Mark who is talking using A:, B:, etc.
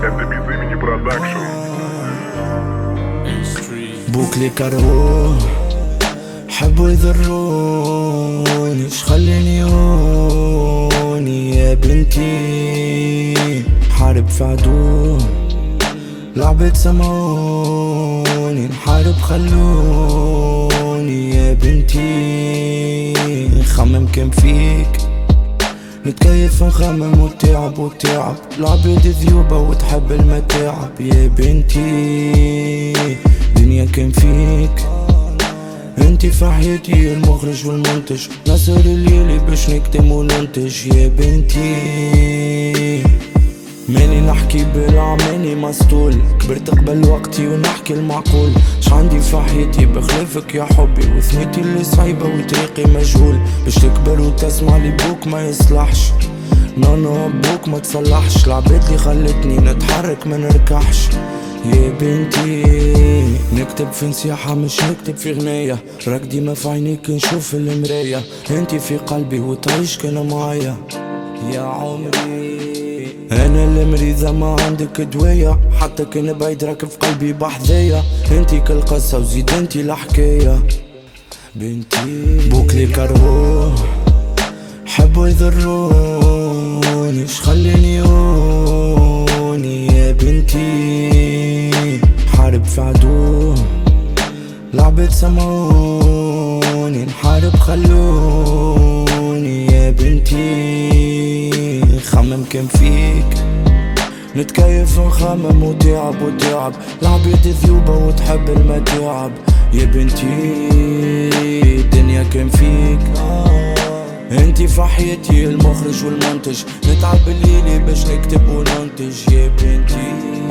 A: Это без имени продакшн.
B: بوكلي كرهوه حبوا يضروني ايش خليني هوني يا بنتي حارب في عدو لعبة سمعوني نحارب خلوني يا بنتي خمم كم فيك نتكيف نخمم وتعب العبيد ذيوبة وتحب المتاعب يا بنتي دنيا كم فيك انتي في حياتي المخرج والمنتج نسهر الليلي باش نكتم وننتج يا بنتي ماني نحكي بالعماني مسطول كبرت قبل وقتي ونحكي المعقول شعندي في حياتي بخلافك يا حبي وثنيتي اللي صعيبة وطريقي مجهول باش تكبر وتسمع لي بوك ما يصلحش نانو بوك ما تصلحش العباد اللي خلتني نتحرك ما نركحش يا بنتي نكتب في نصيحة مش نكتب في غنية راك ديما في عينيك نشوف المراية انتي في قلبي وتعيش كان معايا يا عمري انا المريضة ما عندك دواية حتى كان بعيد راك في قلبي بحذايا انتي كل قصة وزيد انتي الحكاية بنتي بوكلي كرهوه حبوا يضروني ايش خليني هوني يا بنتي حارب في عدو لعبة سمعوني نحارب خلوني يا بنتي خمم كم فيك نتكيف نخمم وتعب العبيد ذيوبة وتحب المتاعب يا بنتي الدنيا كم فيك انتي في حياتي المخرج والمنتج نتعب الليلي باش نكتب وننتج يا بنتي